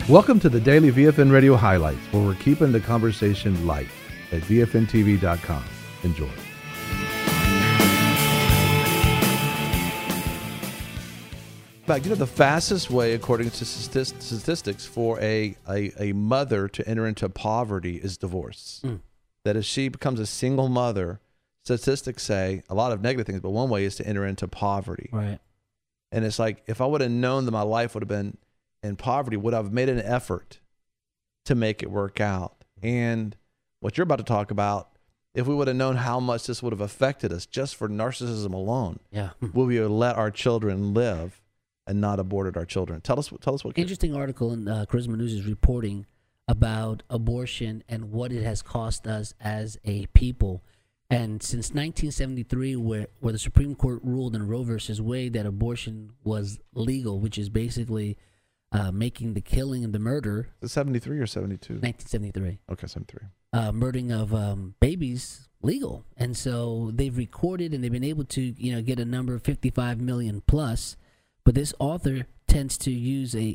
Welcome to the Daily VFN Radio Highlights, where we're keeping the conversation light at VFNTV.com. Enjoy. In fact, the fastest way, according to statistics, for a mother to enter into poverty is divorce. That if she becomes a single mother, statistics say a lot of negative things, but one way is to enter into poverty. Right. And it's like, if I would have known that my life would have been in poverty, would I have made an effort to make it work out? And what you're about to talk about, if we would have known how much this would have affected us just for narcissism alone, would we have let our children live and not aborted our children? Tell us what. Interesting article in Charisma News is reporting about abortion and what it has cost us as a people. And since 1973, where the Supreme Court ruled in Roe versus Wade that abortion was legal, which is basically making the killing and the murder. 73 or 72? 1973. Okay, 73. Murdering of babies legal. And so they've recorded and they've been able to get a number of 55 million plus. But this author tends to use a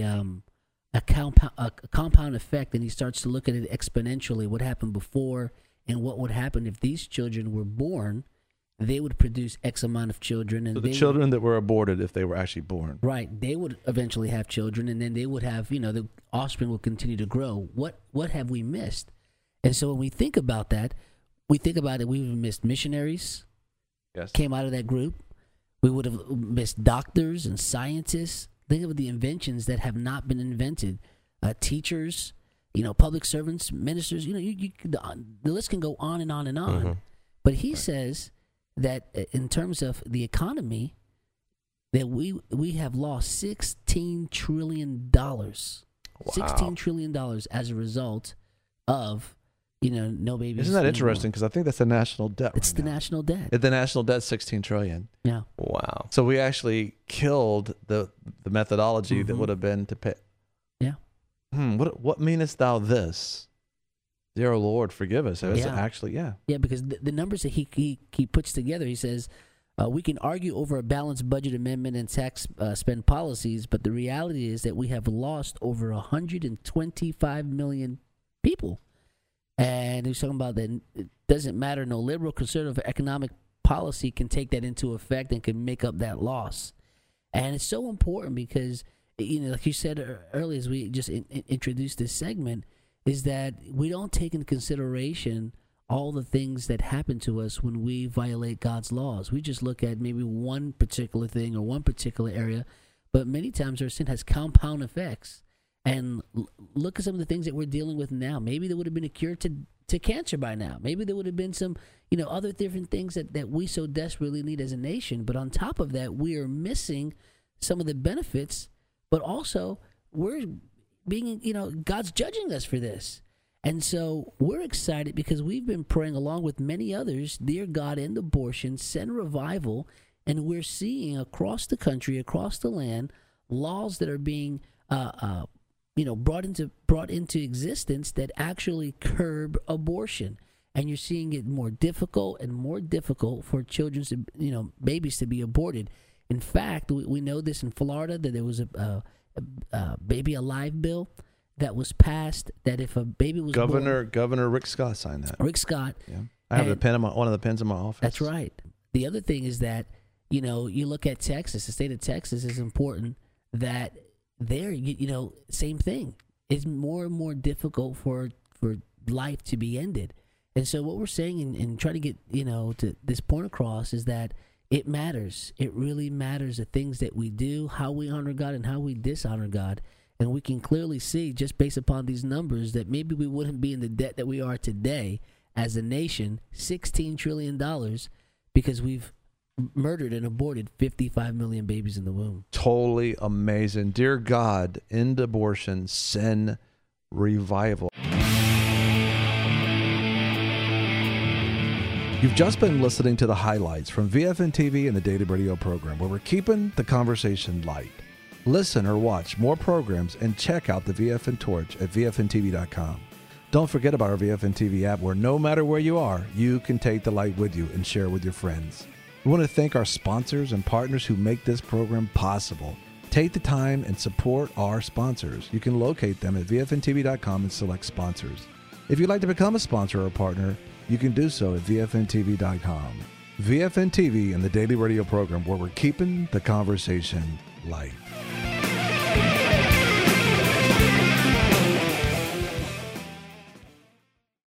compound effect, and he starts to look at it exponentially, what happened before and what would happen if these children were born. They would produce X amount of children. And so the children that were aborted, if they were actually born. Right. They would eventually have children, and then they would have, the offspring will continue to grow. What have we missed? And so when we think about that, we've missed missionaries. Yes. Came out of that group. We would have missed doctors and scientists. Think of the inventions that have not been invented. Teachers, public servants, ministers. The list can go on and on and on. Mm-hmm. But he says that in terms of the economy, that we have lost $16 trillion. Wow. $16 trillion as a result of no babies. Isn't that interesting? Because I think that's the national debt. It's the national debt. The national debt's $16 trillion. Yeah. Wow. So we actually killed the methodology that would have been to pay. Yeah. What meanest thou this? Dear Lord, forgive us. It's actually. Yeah, because the numbers that he puts together, he says, we can argue over a balanced budget amendment and tax spend policies, but the reality is that we have lost over 125 million people. And he's talking about that it doesn't matter, no liberal, conservative economic policy can take that into effect and can make up that loss. And it's so important because, like you said earlier, as we just introduced this segment, is that we don't take into consideration all the things that happen to us when we violate God's laws. We just look at maybe one particular thing or one particular area, but many times our sin has compound effects. And look at some of the things that we're dealing with now. Maybe there would have been a cure to cancer by now. Maybe there would have been some, other different things that we so desperately need as a nation. But on top of that, we are missing some of the benefits, but also we're being, God's judging us for this. And so we're excited because we've been praying along with many others, dear God, end abortion, send revival. And we're seeing across the country, across the land, laws that are being brought into existence that actually curb abortion. And you're seeing it more difficult and more difficult for children to, babies to be aborted. In fact, we know this in Florida, that there was a baby alive bill that was passed, that if a baby was born, Governor Rick Scott signed that. Rick Scott. Yeah. I have one of the pens in my office. That's right. The other thing is that, you look at Texas, the state of Texas is important, that there, same thing. It's more and more difficult for life to be ended. And so what we're saying and trying to get, to this point across is that it matters. It really matters, the things that we do, how we honor God and how we dishonor God. And we can clearly see, just based upon these numbers, that maybe we wouldn't be in the debt that we are today as a nation, $16 trillion, because we've murdered and aborted 55 million babies in the womb. Totally amazing. Dear God, end abortion, send revival. You've just been listening to the highlights from VFN TV and the Daily Radio program, where we're keeping the conversation light. Listen or watch more programs and check out the VFN Torch at VFNTV.com. Don't forget about our VFN TV app, where no matter where you are, you can take the light with you and share with your friends. We want to thank our sponsors and partners who make this program possible. Take the time and support our sponsors. You can locate them at vfntv.com and select sponsors. If you'd like to become a sponsor or a partner, you can do so at vfntv.com. VFN TV and the Daily Radio program, where we're keeping the conversation light.